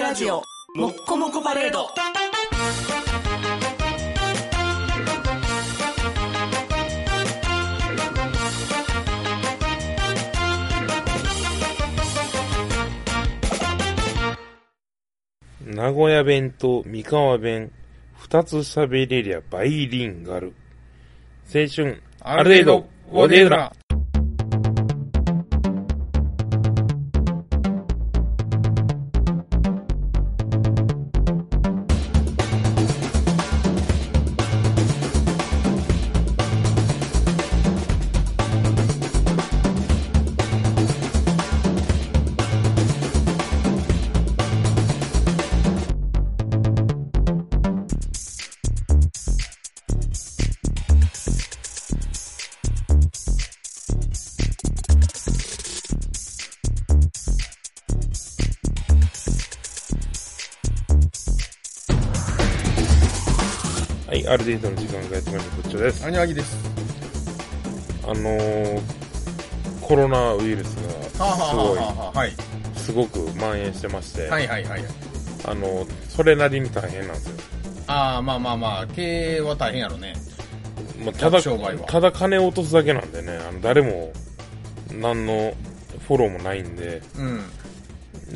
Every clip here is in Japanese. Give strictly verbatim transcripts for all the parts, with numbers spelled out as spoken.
ラジオもっこもこパレード。 名古屋弁と三河弁二つ喋れりゃバイリンガル。青春ある程度ボディードラ。はい、ある程度の時間がやってまいりました。こっちです。 アニワギです。 あのー、コロナウイルスがすごい、 はい、 すごく蔓延してまして、 はいはいはい。 あのー、それなりに大変なんですよ。 ああ、まあまあまあ、経営は大変やろね。 まあ、ただ、ただ金を落とすだけなんでね、あの誰も何のフォローもないんで、 うん、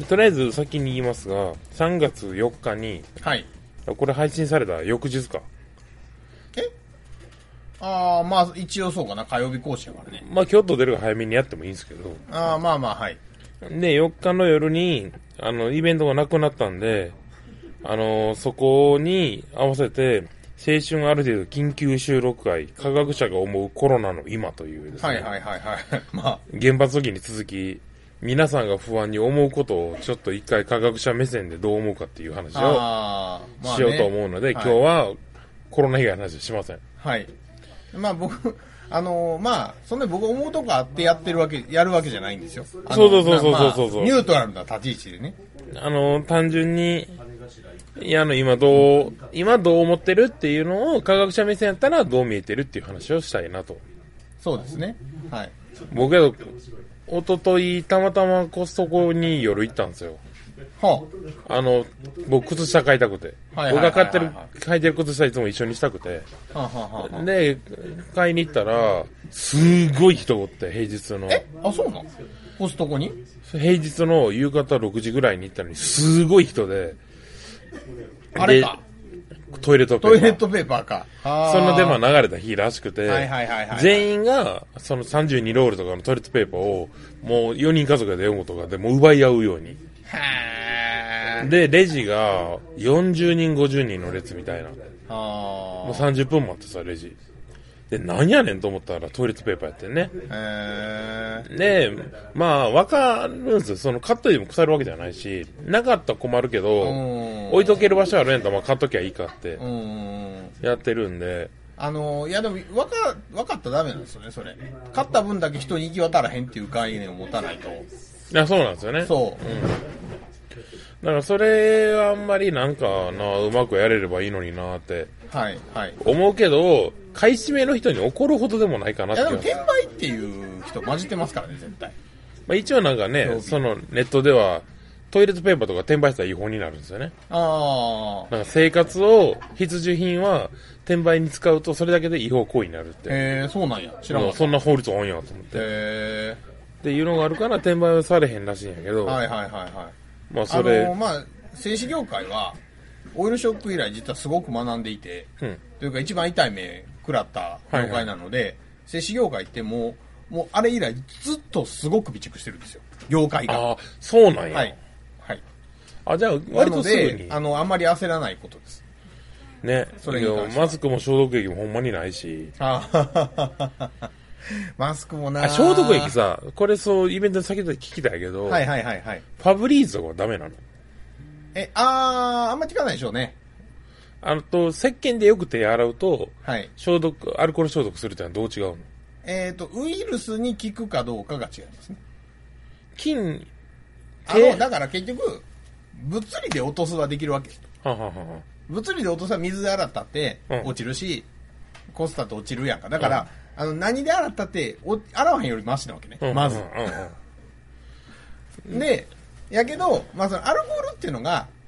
とりあえず先に言いますが、さんがつよっかに、 はい、 これ配信された翌日か。 えああ、まあ一応そうかな、火曜日更新やからね。 まあ今日と出るが早めにやってもいいんですけど。 ああ、まあまあ、はい。 で、よっかの夜に、あの、イベントがなくなったんで、あの、そこに合わせて、青春ある程度緊急収録会、科学者が思うコロナの今というですね。 はいはいはいはい。まあ。 原発時に続き、皆さんが不安に思うことをちょっと一回科学者目線でどう思うかっていう話をしようと思うので、まあね、今日はコロナ以外の話はしません。 はい。まあ僕、あのー、まあ、そんな僕思うとこあってやってるわけ、やるわけじゃないんですよ。 そうそうそうそうそうそう、 まあ、ニュートラルな立ち位置でね。 あの、単純に、いや、あの、今どう、今どう思ってるっていうのを科学者目線やったらどう見えてるっていう話をしたいなと。 そうですね。はい。 僕は、おとといたまたまコストコに夜行ったんですよ。 はあ、あの、僕靴下買いたくて。僕が買ってる、履いてる靴下いつも一緒にしたくて。 ははははで、買いに行ったら、すんごい人おって、平日の。 えあ、そうなのコストコに平日の夕方ろくじぐらいに行ったのに、すごい人で。 あれか。 トイレットペーパー。 トイレットペーパーか。 そのデマ流れた日らしくて、 はいはいはいはい、 全員が、そのさんじゅうにロールとかのトイレットペーパーを、もうよにん家族でよんごとかでもう奪い合うように。で、レジがよんじゅうにん、ごじゅうにんの列みたいな。もうさんじゅっぷん待ってさ、レジ。で、何やねんと思ったらトイレットペーパーやってんね。 へで、まあ、わかるんですよ。その、買っといても腐るわけじゃないし、なかったら困るけど、置いとける場所あるんやったら、まあ、買っときゃいいかって、やってるんで。 あの、いやでも、わか、わかったらダメなんですよね、それ。買った分だけ人に行き渡らへんっていう概念を持たないと。 いや、そうなんですよね。 そう。 うん。だからそれはあんまりなんかな、うまくやれればいいのになって、 はいはい、 思うけど、買い占めの人に怒るほどでもないかなって。 いやでも転売っていう人混じってますからね、絶対。 まあ一応なんかね、そのネットではトイレットペーパーとか転売したら違法になるんですよね。 ああ。 なんか生活を必需品は転売に使うとそれだけで違法行為になるって。 へえ、そうなんや。知らんかった。 そんな法律多いんやと思って。 へえ。 っていうのがあるから転売はされへんらしいんやけど。 はいはいはいはい。 まあそれ。 あのー、まあ、製紙業界は、オイルショック以来実はすごく学んでいて、うん、というか一番痛い目食らった業界なので、はいはい、製紙業界ってもう、もうあれ以来ずっとすごく備蓄してるんですよ。業界が。 ああ、そうなんや。 はい。はい。 あ、じゃあ割とすぐに。 あの、あんまり焦らないことです。 ね。それマスクも消毒液もほんまにないし。 あマスクもな。 消毒液さ、これそう、イベントで先ほど聞きたいけど、 はいはいはいはい。 ファブリーズとかはダメなの？ え、あー、あんま効かないでしょうね。 あのと、石鹸でよく手洗うと、 はい。 消毒、アルコール消毒するってのはどう違うの？ えっと、ウイルスに効くかどうかが違いますね。 菌、 あの、だから結局、物理で落とすはできるわけです。 はははは。 物理で落とすは水で洗ったって落ちるし、うん、こすったって落ちるやんか。だから、うん、あの、何で洗ったってお、洗わへんよりマシなわけね。うん、まず、うんうんうん。で、やけど、まあ、そのアルコールっていうのが、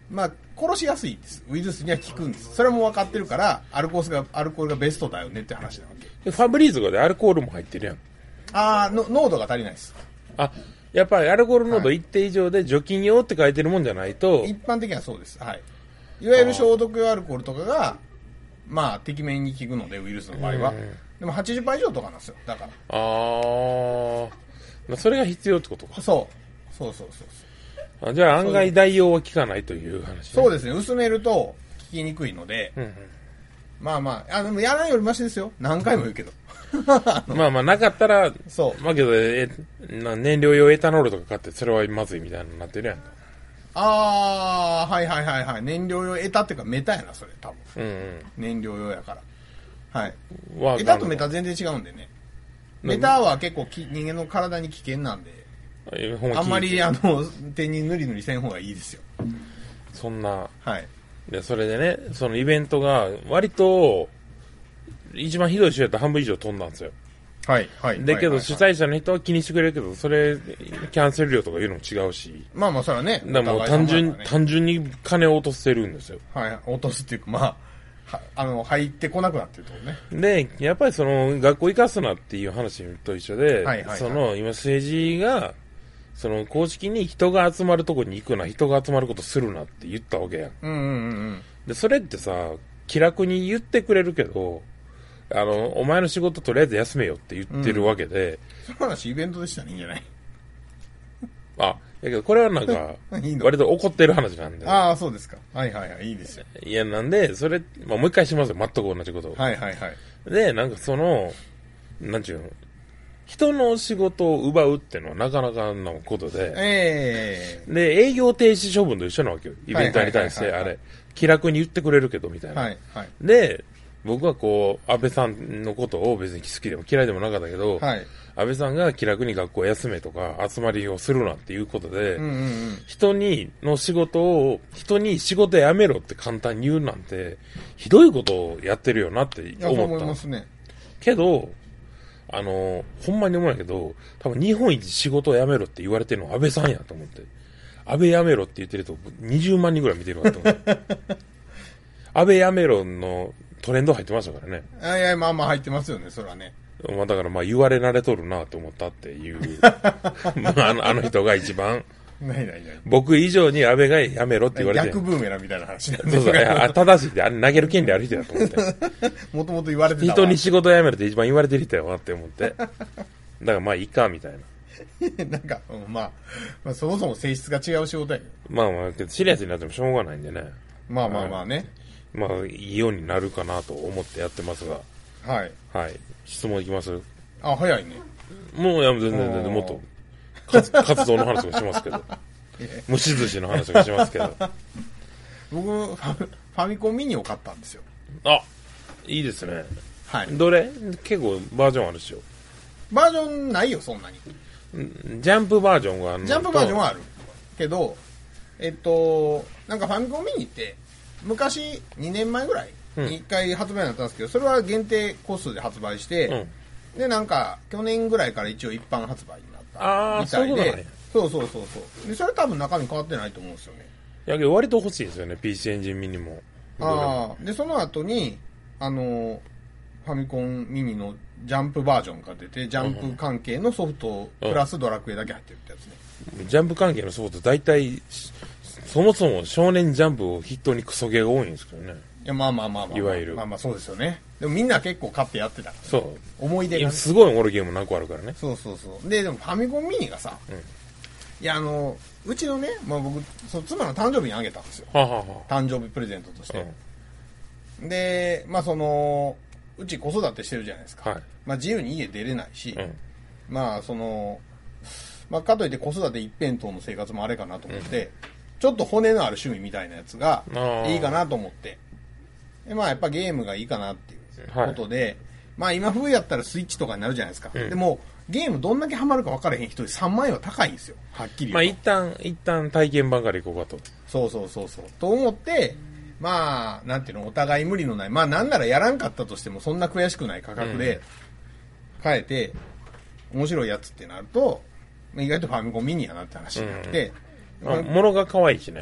まあ、殺しやすいです。ウイルスには効くんです。それも分かってるから、アルコールが、アルコールがベストだよねって話なわけ。 ファブリーズとかでアルコールも入ってるやん。 ああ、の濃度が足りないです。 あ、やっぱりアルコール濃度一定以上で除菌用って書いてるもんじゃないと。 一般的にはそうです。はい。いわゆる消毒用アルコールとかが、まあ、てきめんに効くので、ウイルスの場合は。でもはちじゅっパーセント以上とかなんですよ。だから。 ああ、それが必要ってことか。 そう。そうそうそうそう。あ、じゃあ案外代用は効かないという話、ね。 そうですね。薄めると効きにくいので、うんうん、まあまあ、あ、でもやらないよりマシですよ。何回も言うけど。 まあまあ、なかったら、 そう。 まあけど、え、な燃料用エタノールとか買って、それはまずいみたいになってるやんか。 ああ、はいはいはいはい。燃料用エタっていうかメタやな、それ、多分。 うんうん。 燃料用やから。はい。エタとメタ全然違うんでね。メタは結構き人間の体に危険なんで、あんまりあの手に塗り塗りせん方がいいですよ。 そんな。 はい。 で、それでね、そのイベントが割と、一番ひどい人やったら半分以上飛んだんですよ。 はいはい。 だけど主催者の人は気にしてくれるけど、それ、キャンセル料とかいうのも違うし。 まあまあ、それはね。 だからもう単純、ね、単純に金を落とせるんですよ。 はい、落とすっていうか、まあ、はあの、入ってこなくなってるとこね。 で、やっぱりその、学校行かすなっていう話と一緒で、はいはいはい、その、今政治が、その、公式に人が集まるとこに行くな、人が集まることするなって言ったわけやん。 うんうんうん。 で、それってさ、気楽に言ってくれるけど、あの、お前の仕事とりあえず休めよって言ってるわけで。 うん、その話イベントでしたね、いいんじゃない？ あ、だけどこれはなんか、割と怒ってる話なんで。 ああ、そうですか。はいはいはい、いいですよ。 いや、なんで、それ、まあ、もう一回しますよ、全く同じことを。 はいはいはい。 で、なんかその、なんちゅうの、人の仕事を奪うってのはなかなかなことで、 えー、で、営業停止処分と一緒なわけよ。イベントに対して、あれ、気楽に言ってくれるけど、みたいな。 はいはい。 で、僕はこう、安倍さんのことを別に好きでも嫌いでもなかったけど、 はい、 安倍さんが気楽に学校休めとか集まりをするなっていうことで、 うんうんうん、 人にの仕事を、人に仕事辞めろって簡単に言うなんて、ひどいことをやってるよなって思った。 思いますね。けど、あの、ほんまに思うんやけど、多分日本一仕事を辞めろって言われてるのは安倍さんやと思って。安倍辞めろって言ってるとにじゅうまんにんぐらい見てるわと思って。安倍辞めろのトレンド入ってましたからね。 いや、まあまあ入ってますよね、それはね。 まあだからまあ言われ慣れとるなと思ったっていう。まあ、あの、あの人が一番。 ないないない。 僕以上に安倍がやめろって言われてる。 逆ブーメランみたいな話なんです。そうそう。いや、正しいって、あれ投げる権利ある人だと思って。 もともと言われてたわ。 人に仕事辞めるって一番言われてる人やわって思って。だからまあいいか、みたいな。なんか、うん、まあ、まあ、そもそも性質が違う仕事やけど。 まあまあ、シリアスになってもしょうがないんでね。 まあまあまあね。 まあ、いいようになるかなと思ってやってますが。 はい。 はい。質問いきます？ あ、早いね。 もう、いや、全然全然もっと活、活動の話とかしますけど。蒸し寿司の話とかしますけど。 僕、ファミコンミニを買ったんですよ。 あ、いいですね。 はい。 どれ？結構バージョンあるっしょ。 バージョンないよ、そんなに。 ジャンプバージョンがあるのと。 ジャンプバージョンはある。けど、えっと、なんかファミコンミニって、昔、にねんまえぐらいにいっかい発売になったんですけど、それは限定個数で発売して、うん、で、なんか、去年ぐらいから一応一般発売になったみたいで、そうそうそうそう。で、それ多分中身変わってないと思うんですよね。 いやけど割と欲しいですよね、ピーシー エンジンミニも。 ああ、で、その後に、あの、ファミコンミニのジャンプバージョンが出て、ジャンプ関係のソフトプラスドラクエだけ入ってるってやつね。 うん、ジャンプ関係のソフト大体、そもそも少年ジャンプを筆頭にクソゲーが多いんですけどね。 いや、まあまあまあまあ。 いわゆる。 まあまあそうですよね。でもみんな結構買ってやってた。 そう。 思い出が、ね。 すごいおもろいゲーム何個あるからね。 そうそうそう。で、でもファミコンミニがさ、うん、いや、あの、うちのね、まあ僕、その妻の誕生日にあげたんですよ。 はあはあ、 誕生日プレゼントとして。うん、で、まあその、うち子育てしてるじゃないですか。はい、まあ自由に家出れないし、うん、まあその、まあかといって子育て一辺倒の生活もあれかなと思って、うん、ちょっと骨のある趣味みたいなやつがいいかなと思って、でまあやっぱゲームがいいかなっていうことで、はい、まあ今風やったらスイッチとかになるじゃないですか。うん、でもゲームどんだけハマるか分からへん人でさんまんえんは高いんですよ。はっきり言うと。 まあ一旦、一旦体験版からいこうかと。 そうそうそうそう。と思って、まあ、なんていうの、お互い無理のない、まあなんならやらんかったとしてもそんな悔しくない価格で買えて、面白いやつってなると、意外とファミコンミニやなって話になって、 うん、まあ、物が可愛いしね。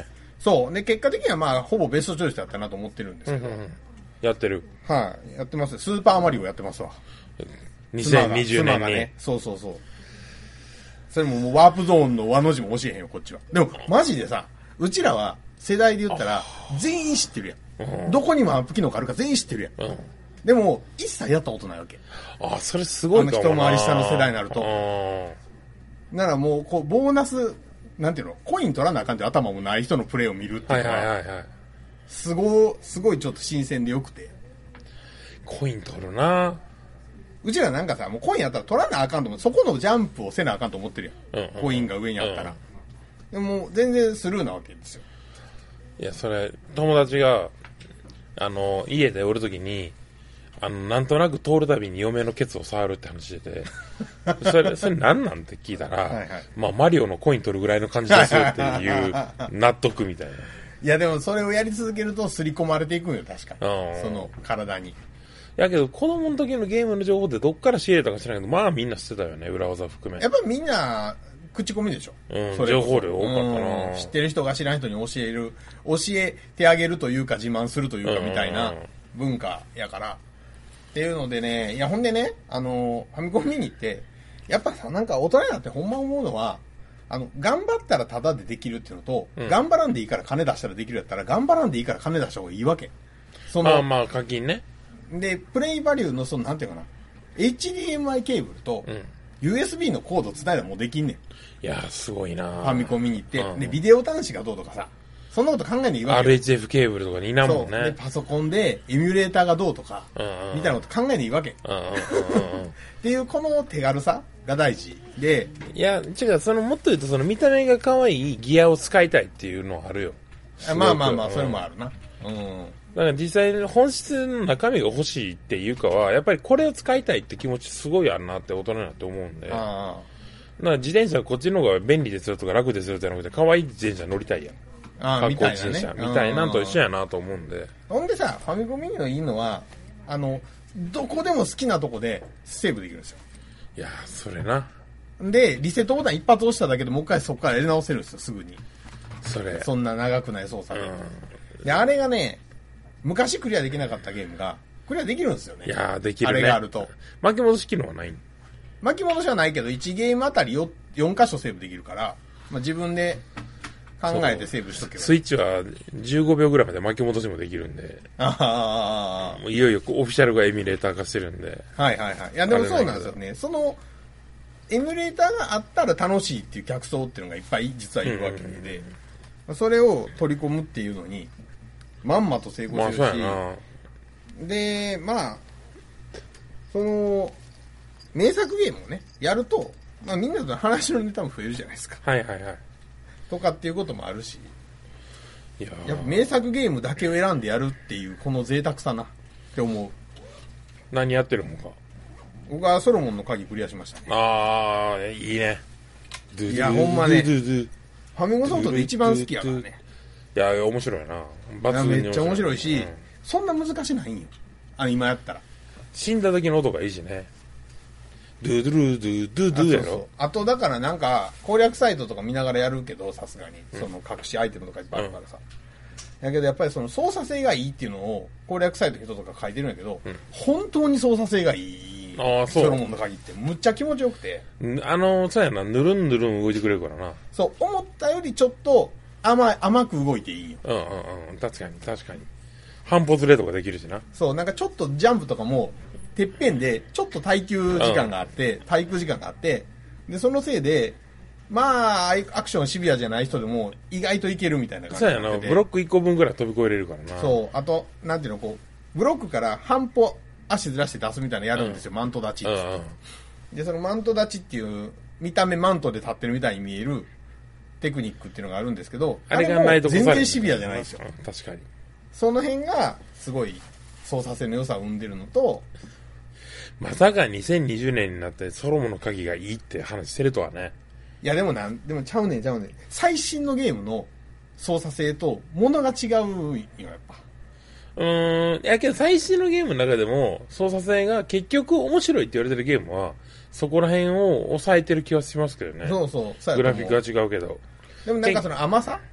そう。で、結果的にはまあ、ほぼベストチョイスだったなと思ってるんですけど。うんうんうん、 やってる。 はい、やってます。スーパーマリオやってますわ。 にせんにじゅうねんに。ね、 そうそうそう。それももうワープゾーンの和の字も教えへんよ、こっちは。でも、マジでさ、うちらは世代で言ったら、全員知ってるやん。どこにもアップ機能があるか全員知ってるやん。うん、でも、一切やったことないわけ。 あ、それすごいかもな。 あの一回り下の世代になると。ならもう、こう、ボーナス、なんていうの、コイン取らなあかんって頭もない人のプレイを見るっていうのは、はいはいはいはい、すごい、すごいちょっと新鮮でよくて。 コイン取るな。 うちらなんかさ、もうコインやったら取らなあかんと思って、そこのジャンプをせなあかんと思ってるやん。うんうんうん、コインが上にあったら。うん、でも全然スルーなわけですよ。 いや、それ、友達が、あの、家でおるときに、あの、なんとなく通るたびに嫁のケツを触るって話してて、それ、それ何なんって聞いたら、はいはい、まあ、マリオのコイン取るぐらいの感じですよっていう納得みたいな。 いや、でもそれをやり続けると刷り込まれていくんよ、確かに。その、体に。 やけど、子供の時のゲームの情報ってどっから仕入れたか知らないけど、まあみんな知ってたよね、裏技含め。 やっぱみんな、口コミでしょ。 うん、情報量多かったな、 うん。知ってる人が知らん人に教える、教えてあげるというか自慢するというかみたいな文化やから。っていうのでね、いやほんでね、あの、ファミコンミニって、やっぱさ、なんか大人になってほんま思うのは、あの、頑張ったらタダでできるっていうのと、うん、頑張らんでいいから金出したらできるやったら、頑張らんでいいから金出した方がいいわけ。 その、まあまあ課金ね。 で、プレイバリューのその、なんていうかな、エイチディーエムアイ ケーブルと、ユーエスビー のコードつないだらもうできんねん。 いやー、すごいなファミコン見に行って、うん、で、ビデオ端子がどうとかさ、そんなこと考えんでいいわけ。 アールエイチエフ ケーブルとかにいらんもんね。 で、パソコンでエミュレーターがどうとか、うんうん、みたいなこと考えんでいいわけ。っていう、この手軽さが大事で。 いや、違う、その、もっと言うと、その見た目が可愛いギアを使いたいっていうのはあるよ。 まあまあまあ、それもあるな。うん。 だから実際に本質の中身が欲しいっていうかは、やっぱりこれを使いたいって気持ちすごいあるなって大人になって思うんで。ああ。だから自転車はこっちの方が便利ですよとか楽ですよじゃなくて、可愛い自転車乗りたいやん。 ああ、みたいなね。 みたいなんと一緒やなと思うんで。 ほんでさ、ファミコンミニのいいのは、あの、どこでも好きなとこでセーブできるんですよ。 いやー、それな。 で、リセットボタン一発押しただけでもう一回そこからやり直せるんですよ、すぐに。 それ。 そんな長くない操作で。うん、で、あれがね、昔クリアできなかったゲームが、クリアできるんですよね。 いやー、できるね。 あれがあると。 巻き戻し機能はない？ 巻き戻しはないけど、いちゲームあたり 4, よん箇所セーブできるから、まあ、自分で考えてセーブしとけば。 スイッチはじゅうごびょうぐらいまで巻き戻しもできるんで。ああ。もういよいよオフィシャルがエミュレーター化してるんで。 はいはいはい。いやでもそうなんですよね。その、エミュレーターがあったら楽しいっていう客層っていうのがいっぱい実はいるわけで、うんうんうん、それを取り込むっていうのに、まんまと成功してるし、まあ、そうやな。で、まあ、その、名作ゲームをね、やると、まあみんなと話のネタも増えるじゃないですか。 はいはいはい。 とかっていうこともあるし、 いややっぱ名作ゲームだけを選んでやるっていう、この贅沢さなって思う。 何やってるのか。 僕はソロモンの鍵クリアしましたね。 ああ、いいね。 いや、ほんまね、ファミコンソフトで一番好きやからね。 いや、面白いな。 抜群にめっちゃ面白いし、うん、そんな難しないんよ。あの、今やったら。 死んだ時の音がいいしね。ドゥドゥルドゥドゥドゥやろ。そうそう。 あと、だからなんか、攻略サイトとか見ながらやるけど、さすがに。その隠しアイテムとかいっぱいあるからさ。うん、だけどやっぱりその操作性がいいっていうのを攻略サイトの人とか書いてるんやけど、うん、本当に操作性がいい。ああ、そう。ソロモンの鍵ってむっちゃ気持ちよくて。 あの、そうやな、ぬるんぬるん動いてくれるからな。 そう、思ったよりちょっと甘い、甘く動いていいよ。 うんうんうん。確かに、確かに。半歩ずれとかできるしな。 そう、なんかちょっとジャンプとかも、てっぺんで、ちょっと耐久時間があって、うん、耐空時間があって、で、そのせいで、まあ、アクションシビアじゃない人でも、意外といけるみたいな感じで。そうやな、ブロックいっこぶんぐらい飛び越えれるからな。 そう、あと、なんていうの、こう、ブロックから半歩足ずらして出すみたいなのやるんですよ、うん、マント立ちって、うんうん。で、そのマント立ちっていう、見た目マントで立ってるみたいに見えるテクニックっていうのがあるんですけど、 あれがないと全然シビアじゃないんですよ。 うん、確かに。 その辺が、すごい、操作性の良さを生んでるのと、 まさかにせんにじゅうねんになってソロモンの鍵がいいって話してるとはね。 いやでもな、でもちゃうねんちゃうねん。最新のゲームの操作性と物が違うよ、やっぱ。 うーん、やけど最新のゲームの中でも操作性が結局面白いって言われてるゲームは、そこら辺を抑えてる気はしますけどね。 そうそう。 グラフィックが違うけど。 でもなんかその甘さ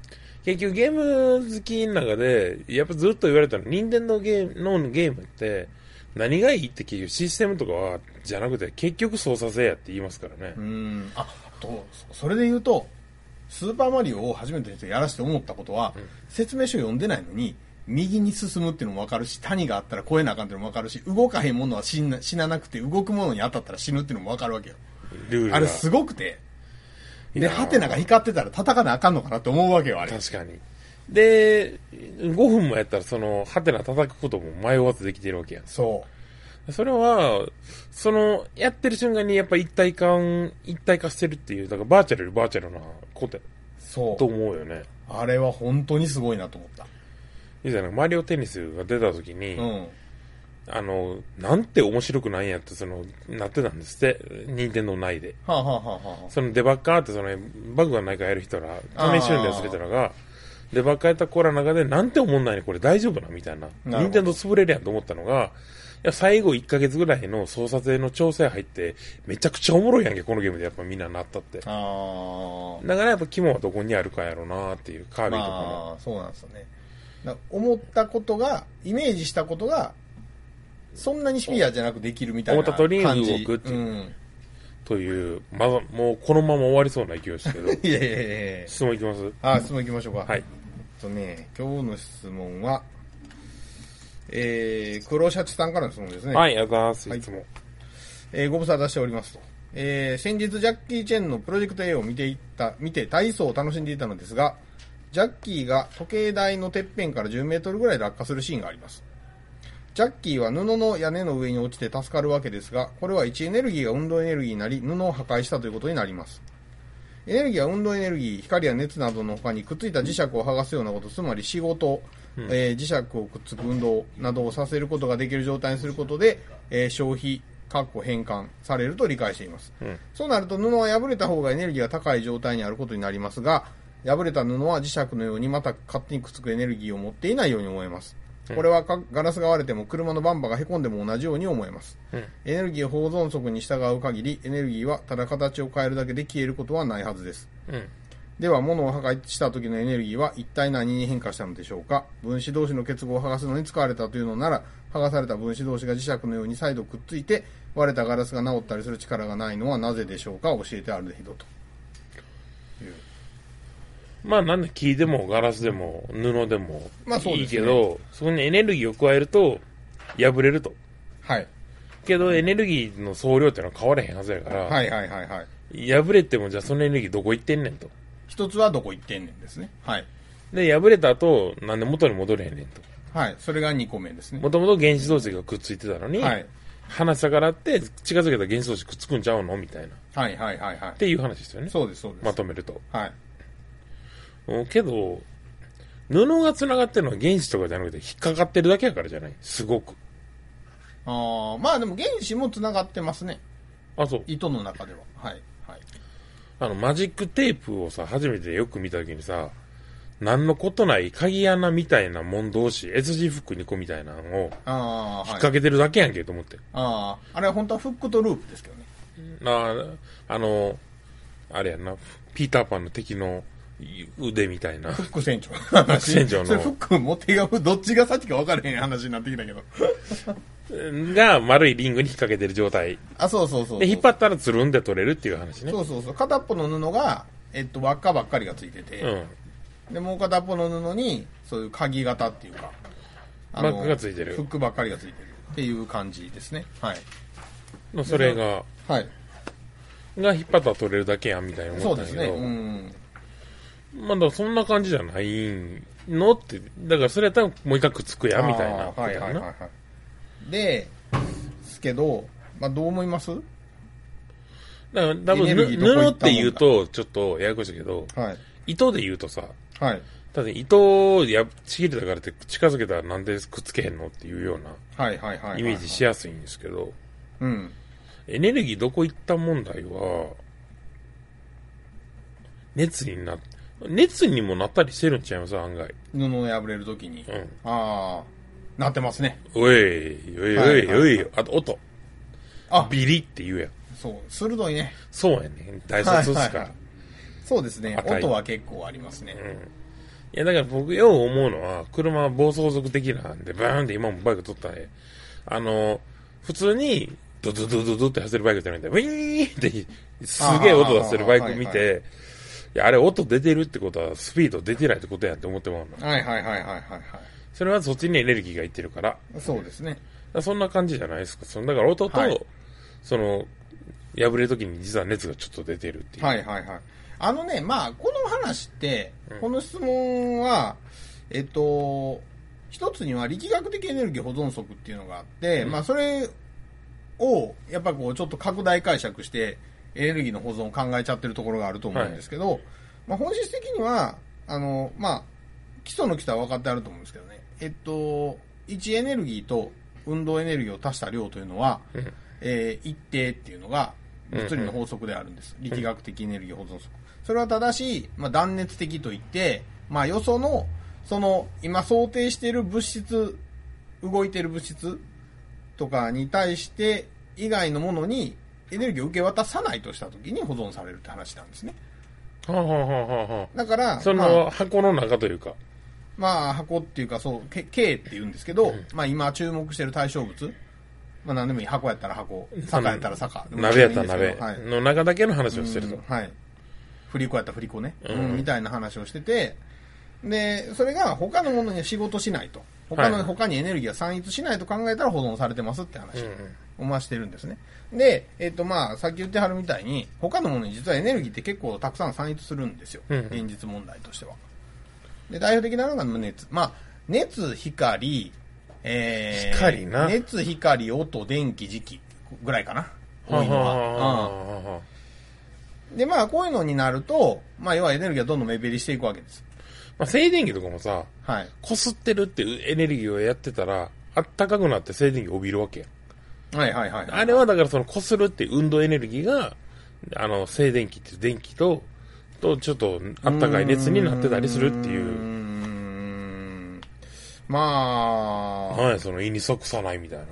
結局ゲーム好きの中で、やっぱずっと言われたの、任天堂ゲームのゲームって、何がいいって結局システムとかは、じゃなくて、結局操作性やって言いますからね。 うん。あ、と、それで言うと、スーパーマリオを初めてやらせて思ったことは、うん、説明書読んでないのに、右に進むっていうのも分かるし、谷があったら越えなあかんっていうのも分かるし、動かへんものは死な、死ななくて、動くものに当たったら死ぬっていうのも分かるわけよ。ルールあれすごくて、で、ハテナが光ってたら叩かなあかんのかなって思うわけよ、あれ。 確かに。で、ごふんもやったら、その、ハテナ叩くことも迷わずできてるわけやん。 そう。 それは、その、やってる瞬間にやっぱ一体感、一体化してるっていう、だからバーチャルよりバーチャルなことや。 そう。 と思うよね。 あれは本当にすごいなと思った。 以前マリオテニスが出た時に、 うん、 あの、なんて面白くないんやって、その、なってたんですって、任天堂内で。 はあはあはあ、 そのデバッカーってその、バグがないかやる人ら、試しるんでやつれたらが、デバッカーやった子らの中で、なんて思んないにこれ大丈夫なみたいな。任天堂潰れるやんと思ったのが、いや、最後いっかげつぐらいの操作性の調整入って、めちゃくちゃおもろいやんけ、このゲームでやっぱみんななったって。 あだからやっぱ肝はどこにあるかやろうなっていう、カービィとかも。 ああ、そうなんですよね。思ったことが、イメージしたことが、そんなにシビアじゃなくできるみたいな感じ。 思った通りに動くっていう。うん、という、まだ、もうこのまま終わりそうな勢いですけど。 いやいやいや質問いきます？ あ、質問いきましょうか。 はい。 とね、今日の質問は、えー、黒シャチさんからの質問ですね。 はい、ありがとうございます。いつも。 えー、ご無沙汰しておりますと。えー、先日ジャッキー・チェンのプロジェクト A を見ていった、見て体操を楽しんでいたのですが、ジャッキーが時計台のてっぺんからじゅうメートルぐらい落下するシーンがあります。ジャッキーは布の屋根の上に落ちて助かるわけですが、これは位置エネルギーが運動エネルギーになり、布を破壊したということになります。エネルギーは運動エネルギー、光や熱などの他にくっついた磁石を剥がすようなこと、つまり仕事、うんえー、磁石をくっつく運動などをさせることができる状態にすることで、えー、消費、かっこ変換されると理解しています、うん。そうなると布は破れた方がエネルギーが高い状態にあることになりますが、破れた布は磁石のようにまた勝手にくっつくエネルギーを持っていないように思えます。これはガラスが割れても車のバンパーがへこんでも同じように思えます、うん、エネルギー保存則に従う限りエネルギーはただ形を変えるだけで消えることはないはずです、うん、では物を破壊した時のエネルギーは一体何に変化したのでしょうか。分子同士の結合を剥がすのに使われたというのなら、剥がされた分子同士が磁石のように再度くっついて割れたガラスが治ったりする力がないのはなぜでしょうか。教えてあるでひどという。 まあなんで木でもガラスでも布でもいいけど、 まあ そ, ね、 そこにエネルギーを加えると破れると。 はい。 けどエネルギーの総量っていうのは変われへんはずやから。 はいはいはいはい。 破れてもじゃあそのエネルギーどこ行ってんねんと。 一つはどこ行ってんねんですね。はい。 で破れた後なんで元に戻れへんねんと。 はい。それがにこめですね。 もともと原子同士がくっついてたのに、はい。離したからって近づけた原子同士くっつくんちゃうのみたいな。 はいはいはいはい。 っていう話ですよね。 そうですそうです。 まとめると。 はい。 けど、布が繋がってるのは原子とかじゃなくて引っかかってるだけやからじゃない？すごく。 ああ、まあでも原子も繋がってますね。 あ、そう。 糸の中では。はい。はい。 あの、マジックテープをさ、初めてよく見たときにさ、何のことない鍵穴みたいなもん同士、エスジー フックにこみたいなのを、引っ掛けてるだけやんけと思って。 ああ、あれは本当はフックとループですけどね。 ああ、あの、あれやんな、ピーターパンの敵の、腕みたいな。 フック船長。 フック船長の。 それフック持ってがどっちが先か分からへん話になってきたけど。 が丸いリングに引っ掛けてる状態。 あ、そうそうそうそう。 で、引っ張ったらつるんで取れるっていう話ね。 そうそうそう。片っぽの布が、えっと、輪っかばっかりがついてて。うん。で、もう片っぽの布に、そういう鍵型っていうか。 あの、バックがついてる。 フックばっかりがついてる。っていう感じですね。はい。 のそれが、 はい。 が引っ張ったら取れるだけやんみたいな思ったんだけど。 そうですね。うん。 まだそんな感じじゃないのって、だからそれやったらもう一回くっつくやみたいな。 はいはいはいはい。で、ですけど、まあどう思います？ だから多分布って言うとちょっとややこしいけど、はい、糸で言うとさ、 はい、 ただ糸をやちぎれたからって近づけたらなんでくっつけへんのっていうようなイメージしやすいんですけど、 うん、 エネルギーどこ行った問題は熱になって熱にもなったりしてるんちゃいます案外。 布を破れるときに。 うん。 ああ、なってますね。 おい、おい、おい、おい、あと音。 あ、 ビリって言うやん。 そう、鋭いね。 そうやね。大卒ですから、はいはいはい。 そうですね。音は結構ありますね。 いや、だから僕よう思うのは、車は暴走族的なんで、バーンって今もバイク撮ったね。あの、普通に、ドドドドドって走るバイクじゃないんだよ。ウィーンって、すげえ音出してるバイク見て、いや、あれ音出てるってことは、スピード出てないってことやって思ってもらうの。 はいはいはいはいはいはい。 それはそっちにエネルギーがいってるから。 そうですね。 そんな感じじゃないですか。そのだから音と、はい、その、破れるときに実は熱がちょっと出てるっていう。 はいはいはい。あのね、まあ、この話って、うん、この質問は、えっと、一つには力学的エネルギー保存則っていうのがあって、うん、まあ、それを、やっぱこう、ちょっと拡大解釈して、エネルギーの保存を考えちゃってるところがあると思うんですけど、はい、まあ、本質的には、あの、まあ、基礎の基礎は分かってあると思うんですけどね。えっと、いちエネルギーと運動エネルギーを足した量というのは、うん、えー、一定っていうのが物理の法則であるんです。うん、力学的エネルギー保存則。それは正しい、まあ、断熱的といって、まあ、よその、その、今想定している物質、動いている物質とかに対して以外のものにエネルギーを受け渡さないとしたときに保存されるって話なんですね。 はあはあはあはあ、 だから、 その箱の中というか。 まあ、箱っていうか、そう、K って言うんですけど、うん、まあ今注目している対象物、まあ何でもいい。箱やったら箱、坂やったら坂。 鍋やったら鍋の中だけの話をしてると。 うん、はい。振り子やったら振り子ね、うんうん。みたいな話をしてて、で、それが他のものに仕事しないと。他の、はい、他にエネルギーが散逸しないと考えたら保存されてますって話をましてるんですね。で、えっとまあ、さっき言ってはるみたいに、他のものに実はエネルギーって結構たくさん散逸するんですよ。うんうん、現実問題としては。で、代表的なのが熱。まあ、熱、光、えー、 光な。 熱、光、音、電気、磁気ぐらいかな。多いのは。うん、で、まあ、こういうのになると、まあ、要はエネルギーがどんどん目減りしていくわけです。 まあ、静電気とかもさ、 はい。 こすってるっていうエネルギーをやってたら、あったかくなって静電気を帯びるわけやん。 はいはいはい、はい。 あれはだからそのこするっていう運動エネルギーが、あの、静電気っていう電気と、と、ちょっとあったかい熱になってたりするっていう。うーんまあ。 何やその胃に即さないみたいな。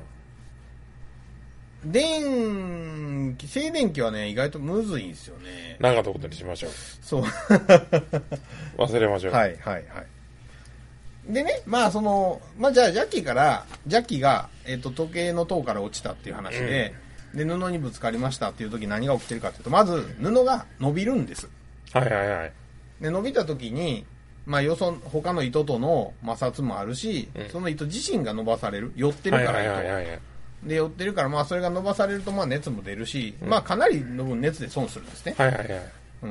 電気、静電気はね、意外とむずいんですよね。 なかったことにしましょう。 そう。 忘れましょう。 はいはいはい。でね、まあその、まあじゃあジャッキーから、ジャッキーが、えっと、時計の塔から落ちたっていう話で、うん、で、布にぶつかりましたっていう時何が起きてるかっていうと、まず布が伸びるんです。 はいはいはい。 で、伸びた時に、まあよそ、他の糸との摩擦もあるし、うん、その糸自身が伸ばされる。寄ってるから糸。はいはいはいはい。で、寄ってるから、まあそれが伸ばされると、まあ熱も出るし、うん、まあかなりの分熱で損するんですね。 はいはいはい。 うん。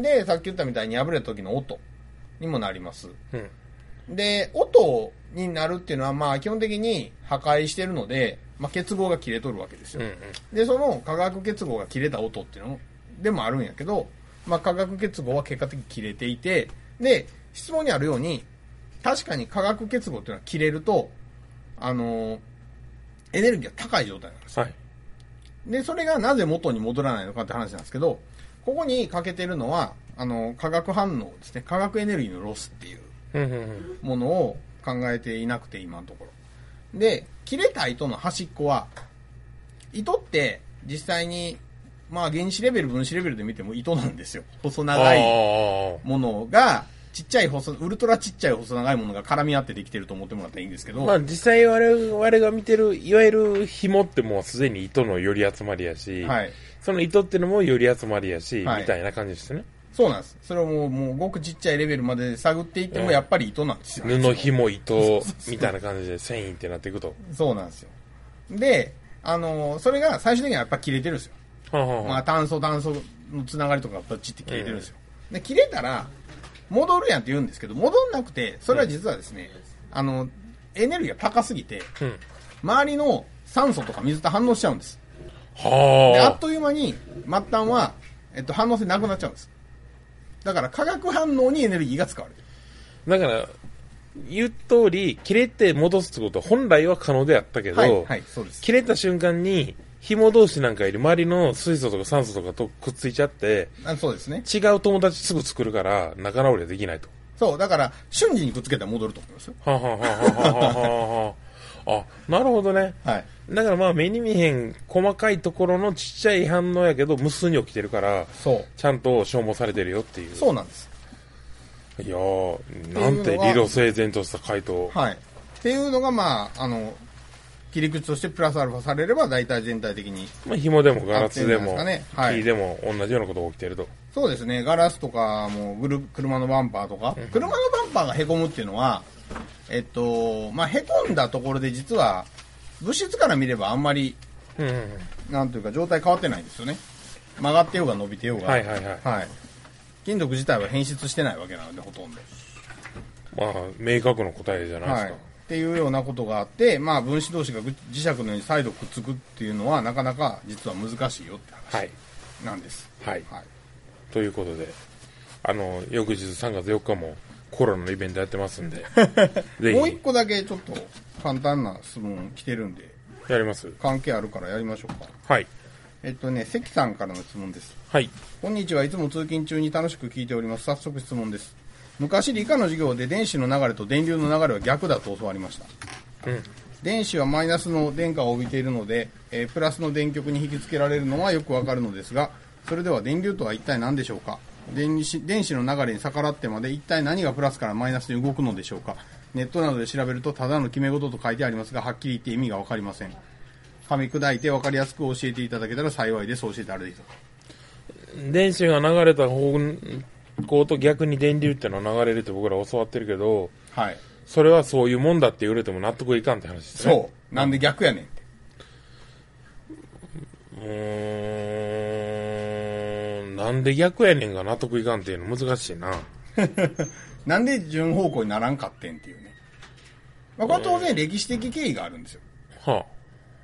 で、さっき言ったみたいに破れた時の音にもなります。うん。で、音になるっていうのは、まあ基本的に破壊してるので、まあ結合が切れとるわけですよ。うんうん、で、その化学結合が切れた音っていうのでもあるんやけど、まあ化学結合は結果的に切れていて、で、質問にあるように、確かに化学結合っていうのは切れると、あのー、エネルギーが高い状態なんです。はい。で、それがなぜ元に戻らないのかって話なんですけど、ここに欠けてるのは、あの、化学反応ですね。化学エネルギーのロスっていうものを考えていなくて、今のところ。で、切れた糸の端っこは、糸って実際に、まあ原子レベル、分子レベルで見ても糸なんですよ。細長いものが、ちっちゃい細、ウルトラちっちゃい細長いものが絡み合ってできてると思ってもらったらいいんですけど。 まあ実際我々が見てる、いわゆる紐ってもうすでに糸の寄り集まりやし、はい、その糸ってのも寄り集まりやし、はい、みたいな感じですね。 そうなんです。それをもう、もうごくちっちゃいレベルまで探っていってもやっぱり糸なんですよ。 布紐糸みたいな感じで繊維ってなっていくと。 そうなんですよ。で、あの、それが最終的にはやっぱ切れてるんですよ。はあはあ、まあ炭素炭素のつながりとかバッチって切れてるんですよ。うん、で、切れたら、戻るやんって言うんですけど、戻んなくて、それは実はですね、うん、あの、エネルギーが高すぎて、うん、周りの酸素とか水と反応しちゃうんです。はあ。で、あっという間に、末端は、えっと、反応性なくなっちゃうんです。だから、化学反応にエネルギーが使われる。 だから、言う通り、切れて戻すってことは本来は可能であったけど、はい、はい、そうです。切れた瞬間に、紐同士なんかより周りの水素とか酸素とかとくっついちゃって、 あ、そうですね。 違う友達すぐ作るから仲直りはできないと。 そう、だから瞬時にくっつけたら戻ると思いますよ。はははははは。あ、なるほどね。はい。だからまあ目に見えへん細かいところのちっちゃい反応やけど無数に起きてるから、そう。ちゃんと消耗されてるよっていう。 そうなんです。 いやー、なんて理路整然とした回答。 はい。っていうのが、まあ、あの、切り口としてプラスアルファされれば、大体全体的に。 まあ、紐でもガラスでも、 ねはい、 木でも同じようなことが起きてると。 そうですね。ガラスとかもぐる、車のバンパーとか、うん、車のバンパーがへこむっていうのは、えっと、まあ、へこんだところで実は、物質から見ればあんまり、うんうんうん、なんというか状態変わってないんですよね。曲がってようが伸びてようが。 はいはいはい。 はい。金属自体は変質してないわけなので、ほとんど。 まあ、明確な答えじゃないですか。はい。 っていうようなことがあって、まあ、分子同士が磁石のように再度くっつくっていうのは、なかなか実は難しいよって話なんです。 はい。はい。はい、ということで、あの、翌日さんがつよっかもコロナのイベントやってますんで。ぜひもう一個だけちょっと簡単な質問来てるんで。 やります？ 関係あるからやりましょうか。 はい。 えっとね、関さんからの質問です。 はい。 こんにちは。いつも通勤中に楽しく聞いております。早速質問です。昔理科の授業で電子の流れと電流の流れは逆だと教わりました。うん。電子はマイナスの電荷を帯びているので、えー、プラスの電極に引き付けられるのはよくわかるのですが、それでは電流とは一体何でしょうか？電子、電子の流れに逆らってまで一体何がプラスからマイナスに動くのでしょうか？ネットなどで調べるとただの決め事と書いてありますが、はっきり言って意味がわかりません。噛み砕いて分かりやすく教えていただけたら幸いです。教えてあるでしょうか。 電子が流れた方向と逆に電流ってのは流れるって僕ら教わってるけど、 はい。 それはそういうもんだって言われても納得いかんって話ですね。 そう。なんで逆やねんって。 うーん。なんで逆やねんが納得いかんっていうの難しいな。 なんで順方向にならんかってんっていうね。まあ、これは当然歴史的経緯があるんですよ。 はあ。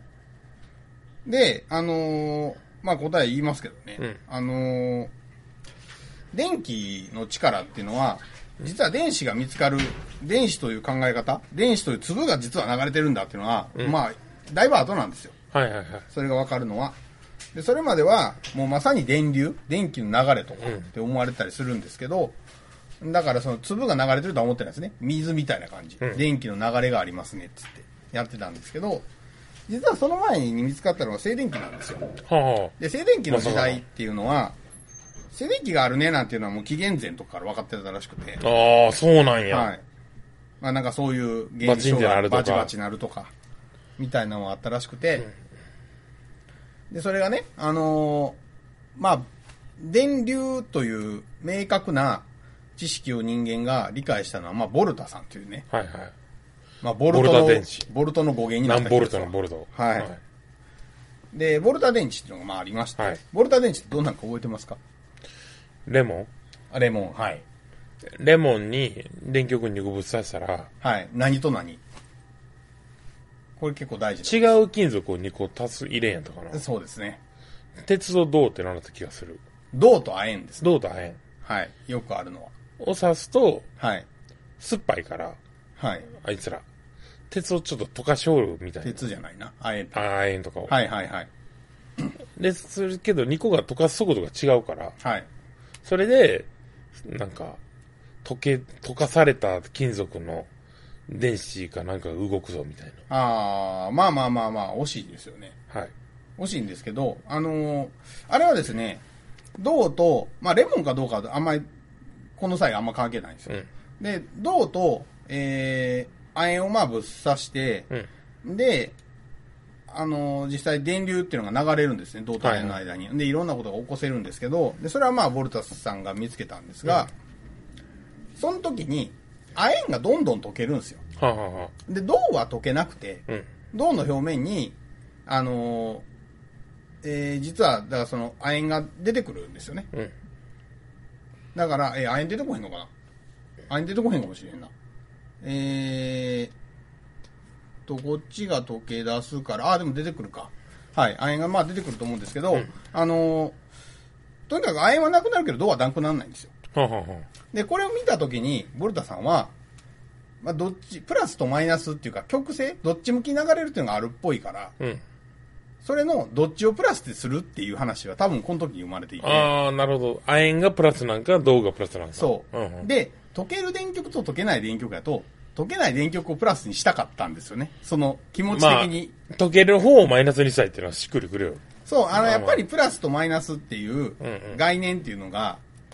で、あのー、まあ、答え言いますけどね。うん、あのー、電気の力っていうのは、実は電子が見つかる、電子という考え方、電子という粒が実は流れてるんだっていうのは、うん、まあ、だいぶ後なんですよ。 はいはいはい。 それがわかるのは。で、それまでは、もうまさに電流、電気の流れとかって思われたりするんですけど、うん、だからその粒が流れてるとは思ってないですね。水みたいな感じ。うん、電気の流れがありますね、つってやってたんですけど、実はその前に見つかったのは静電気なんですよ。 はあ、 で、静電気の時代っていうのは、静電気があるねなんていうのはもう紀元前とかから分かってたらしくて。 ああ、そうなんや。 はい。まあなんかそういう現象がバチバチなるとか、みたいなのがあったらしくて、うん、で、それがね、あのー、まあ、電流という明確な知識を人間が理解したのは、まあ、ボルタさんというね。 はいはい。 まあ、ボルトの、ボルタボルトの語源になった何ボルトのボルト。 はい。はい、で、ボルタ電池っていうのがまあありまして、はい、ボルタ電池ってどんなのか覚えてますか？ レモンレモン、はい。 レモンに電極にぶっ刺したら、 はい。何と何？これ結構大事違う金属をにこ足す入れんやったかな。 そうですね。 鉄と銅って何だった気がする。 銅と亜鉛です、 ね。銅と亜鉛。 はい。よくあるのは。 を刺すと、 はい。 酸っぱいから、 はい。 あいつら。鉄をちょっと溶かしおるみたいな。 鉄じゃないな。亜鉛。 あ、亜鉛とかを。 はいはいはい。 でするけど、にこが溶かす速度が違うから。 はい。 それで、なんか、溶け、溶かされた金属の電子かなんか動くぞみたいな。 ああ、まあまあまあまあ、惜しいですよね。 はい。 惜しいんですけど、あのー、あれはですね、銅と、まあレモンかどうかあんまり、この際あんま関係ないんですよ。うん、で、銅と、えー、亜鉛をまあぶっ刺して、うん、で、あのー、実際電流っていうのが流れるんですね、銅と亜鉛の間に、はいはい。で、いろんなことが起こせるんですけど、で、それはまあボルタスさんが見つけたんですが、うん、その時に、亜鉛がどんどん溶けるんですよ。 はあはあ、 で、銅は溶けなくて、うん、銅の表面に、あのー、えー、実は、だからその亜鉛が出てくるんですよね。うん、だから、えー、亜鉛出てこへんのかな？亜鉛出てこへんかもしれんな。えーと、こっちが溶け出すから、あ、でも出てくるか。はい、亜鉛がまあ出てくると思うんですけど、うん、あのー、とにかく亜鉛はなくなるけど銅はなくならないんですよ。 はあはあ、 で、これを見たときに、ボルタさんは、まあ、どっち、プラスとマイナスっていうか、極性、どっち向きに流れるっていうのがあるっぽいから、うん、それのどっちをプラスでするっていう話は多分この時に生まれていて。 ああ、なるほど。亜鉛がプラスなんか、銅がプラスなんか。 そう、うんうん。で、溶ける電極と溶けない電極だと、溶けない電極をプラスにしたかったんですよね。その気持ち的に。 まあ、溶ける方をマイナスにしたいっていうのはしっくりくるよ。 そう、あの、やっぱりプラスとマイナスっていう概念っていうのが、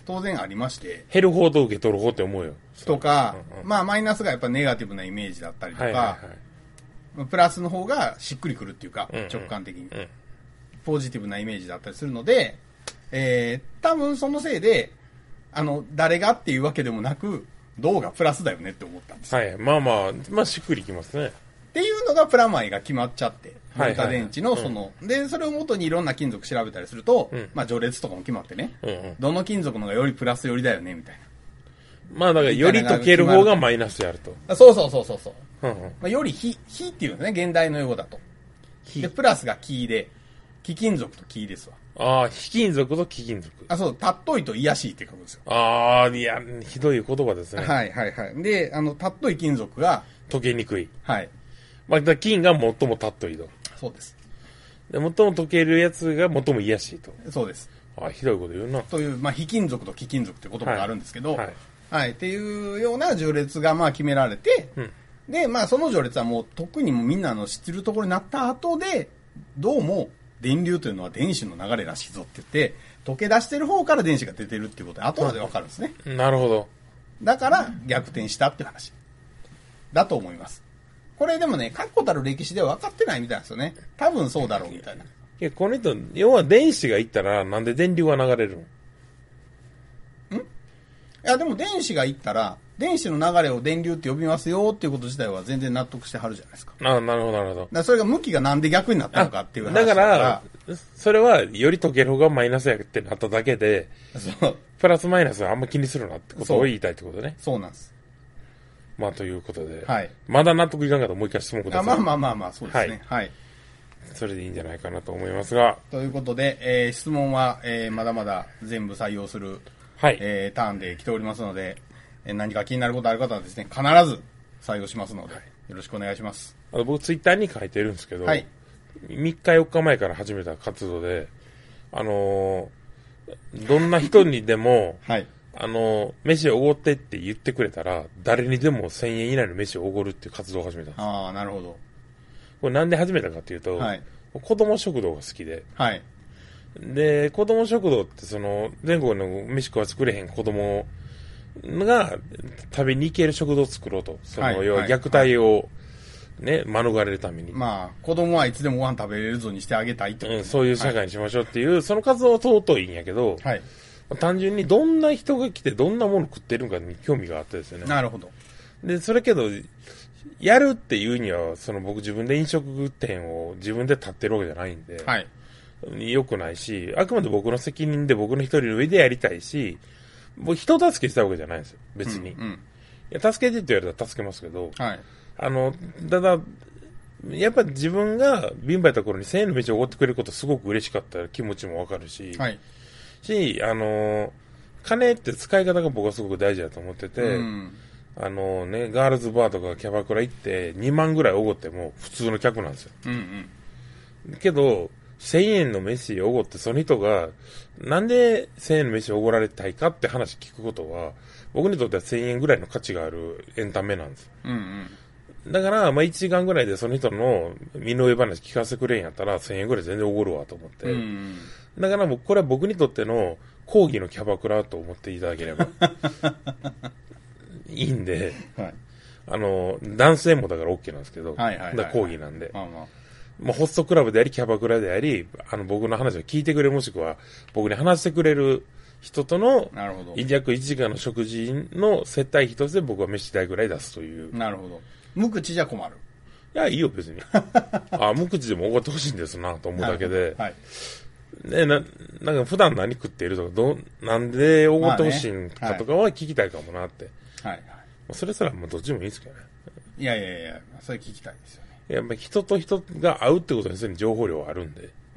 当然ありまして。 減る方と受け取る方って思うよ。 とか、うんうん、まあマイナスがやっぱネガティブなイメージだったりとか、はいはいはい、プラスの方がしっくりくるっていうか、うんうん、直感的に、うん。ポジティブなイメージだったりするので、えー、多分そのせいで、あの、誰がっていうわけでもなく、銅がプラスだよねって思ったんですよ。 はい。まあまあ、まあしっくりきますね。 っていうのがプラマイが決まっちゃって、ボルタ電池のその、はいはいはい、で、それを元にいろんな金属調べたりすると、うん、まあ序列とかも決まってね、うんうん、どの金属のがよりプラスよりだよね、みたいな。 まあだからより溶ける方がマイナスであると。 そうそうそうそうそう。うんうん、まあ、より非、非っていうんですね、現代の用語だと。で、プラスがキーで、貴金属とキーですわ。 ああ、非金属と貴金属。 あ、そう、たっといと癒しいって書くんですよ。 ああ、いや、ひどい言葉ですね。 はいはいはい。で、あの、たっとい金属が、 溶けにくい。 はい。 まあ、だ金が最もたっといと。 そうです。 で、最も溶けるやつが最も癒しいと。 そうです。 ああ、ひどいこと言うな。 という、まあ、非金属と貴金属って言葉があるんですけど、はい。はい、はい、っていうような序列が、まあ、決められて、うん、で、まあ、その序列はもう、特にもみんなの知ってるところになった後で、どうも、電流というのは電子の流れらしいぞって言って、溶け出してる方から電子が出てるっていうことで、後までわかるんですね。 なるほど。 だから、逆転したっていう話。だと思います。これでもね、確固たる歴史では分かってないみたいなんですよね。多分そうだろうみたいな。いや、この人、要は電子がいったら、なんで電流が流れるの？ ん？いや、でも電子がいったら、電子の流れを電流って呼びますよっていうこと自体は全然納得してはるじゃないですか。 ああ、なるほど、なるほど。だからそれが向きがなんで逆になったのかっていう話だから。だから、それはより溶ける方がマイナスやってなっただけで、そう。プラスマイナスはあんま気にするなってことを言いたいってことね。 そうなんです。 まあ、ということで。 はい。 まだ納得いかんかったらもう一回質問ください。 あ、まあまあまあまあ、そうですね。はい。はい、 それでいいんじゃないかなと思いますが。 ということで、えー、質問は、えー、まだまだ全部採用する、はい。えー、ターンで来ておりますので、何か気になることある方はですね、必ず採用しますので、よろしくお願いします。 あの僕ツイッターに書いてるんですけど、はい、みっかよっかまえから始めた活動で、あのー、どんな人にでも、はい、あのー、飯をおごってって言ってくれたら、誰にでもせんえん以内の飯をおごるっていう活動を始めたんです。 ああ、なるほど。 これなんで始めたかっていうと、はい、子供食堂が好きで、はい、で、子供食堂ってその、全国の飯食わ作れへん子供を、が食べに行ける食堂を作ろうと。その、はい、要は虐待をね、免れるために。 まあ、子供はいつでもご飯食べれるぞにしてあげたいってこと、ね、 うん、そういう社会にしましょうっていう、はい、その活動は尊いんやけど、はい、単純にどんな人が来てどんなもの食ってるのかに興味があってですよね。 なるほど。 で、それけど、やるっていうには、その僕自分で飲食店を自分で立ってるわけじゃないんで、はい、良くないし、あくまで僕の責任で僕の一人の上でやりたいし、僕人助けしたわけじゃないんですよ、別に。うんうん、いや助けてって言われたら助けますけど、はい、あの、ただ、やっぱ自分が貧乏やった頃にせんえんの飯をおごってくれることすごく嬉しかった気持ちもわかるし、はい、し、あの、金って使い方が僕はすごく大事だと思ってて、うん、あのね、ガールズバーとかキャバクラ行ってにまんぐらいおごっても普通の客なんですよ。うんうん、けど、せんえんの飯をおごってその人がなんでせんえんの飯をおごられたいかって話聞くことは僕にとってはせんえんぐらいの価値があるエンタメなんです。うんうん、だからまあいちじかんぐらいでその人の身の上話聞かせてくれんやったらせんえんぐらい全然おごるわと思って、うんうん、だからもうこれは僕にとっての講義のキャバクラと思っていただければいいんで、はい、あの男性もだから OK なんですけど、はいはいはいはい、だ講義なんで、まあまあまあ、ホストクラブでありキャバクラであり、あの僕の話を聞いてくれるもしくは僕に話してくれる人との約いちじかんの食事の接待費として僕は飯代ぐらい出すという。 なるほど。無口じゃ困る。 いやいいよ別に。あ無口でもおごってほしいんですなと思うだけで。はい。ねななんか普段何食っているとかどなんでおごってほしいんかとかは聞きたいかもなって。はい。はい、それすらもうどっちもいいですけどね。 いやいやいやそれ聞きたいですよね。 やっぱり人と人が会うってことにすでに情報量はあるんで。うん。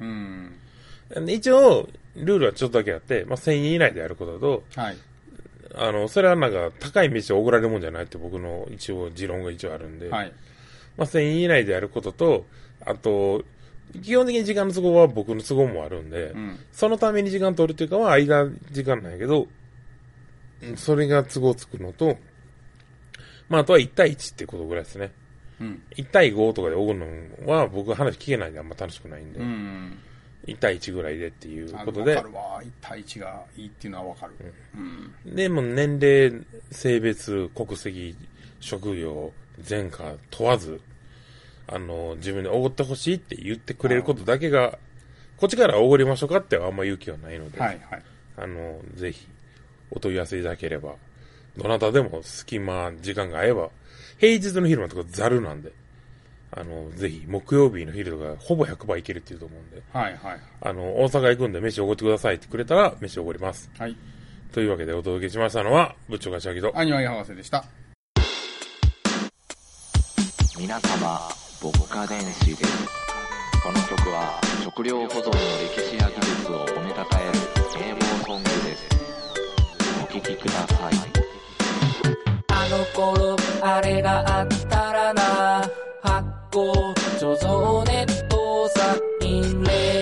一応、ルールはちょっとだけあって、まあ、せんえん以内でやることと、はい。あの、それはなんか高い飯をおごられるもんじゃないって僕の一応持論が一応あるんで、はい。まあ、せんえん以内でやることと、あと、基本的に時間の都合は僕の都合もあるんで、うん、そのために時間取るっていうかは間時間なんやけど、それが都合つくのと、まあ、あとはいち対いちってことぐらいですね。うん、いち対ごとかでおごるのは僕は話聞けないんであんま楽しくないんで、うん、 い対いちぐらいでっていうことで。 わかるわ。いち対いちがいいっていうのはわかる。 うんうん、で、もう年齢、性別、国籍、職業、前科問わず、あの、自分でおごってほしいって言ってくれることだけが、こっちからおごりましょうかってはあんま勇気はないので、 はいはい、 あの、ぜひ、お問い合わせいただければ、どなたでも隙間、時間が合えば、平日の昼間とかざるなんで、あの、ぜひ、木曜日の昼とか、ほぼひゃくばいいけるっていうと思うんで、 はいはい。 あの、大阪行くんで飯おごってくださいってくれたら、飯おごります。 はい。 というわけでお届けしましたのは、部長がしゃぎと、 アニワイハワセでした。 皆様、牧歌電子です。この曲は、食料保存の歴史や技術を褒めたたえる啓蒙ソングです。お聴きください。 あの頃あれがあったらな、発酵貯蔵ネット殺菌冷